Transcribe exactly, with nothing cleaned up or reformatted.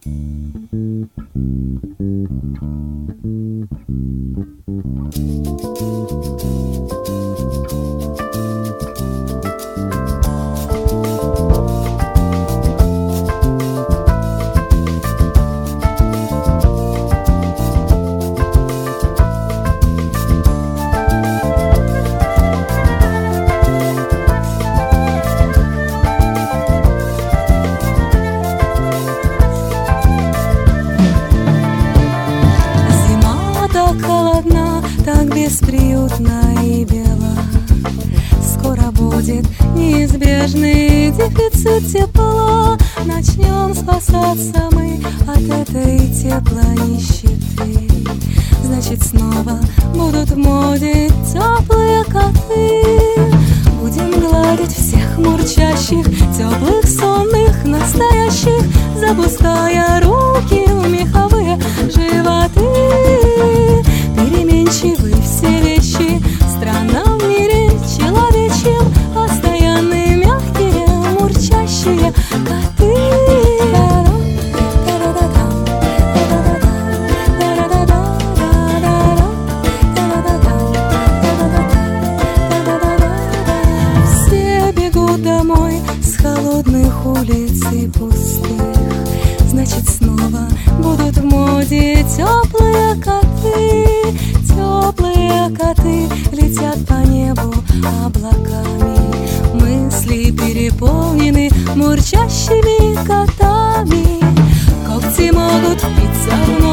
Так бесприютно и бело. Скоро будет неизбежный дефицит тепла. Начнем спасаться мы от этой теплой нищеты. Значит, снова будут в моде теплые коты. Будем гладить всех мурчащих, теплых, сонных, настоящих, запуская руки в меховые животы. Переменчивы все вещи в странном мире человечьем, постоянные, мягкие, мурчащие коты. Все бегут домой с холодных улиц и пустых. Значит, снова будут в моде теплые коты. Теплые коты летят по небу облаками. Мысли переполнены мурчащими котами. Когти могут впиться в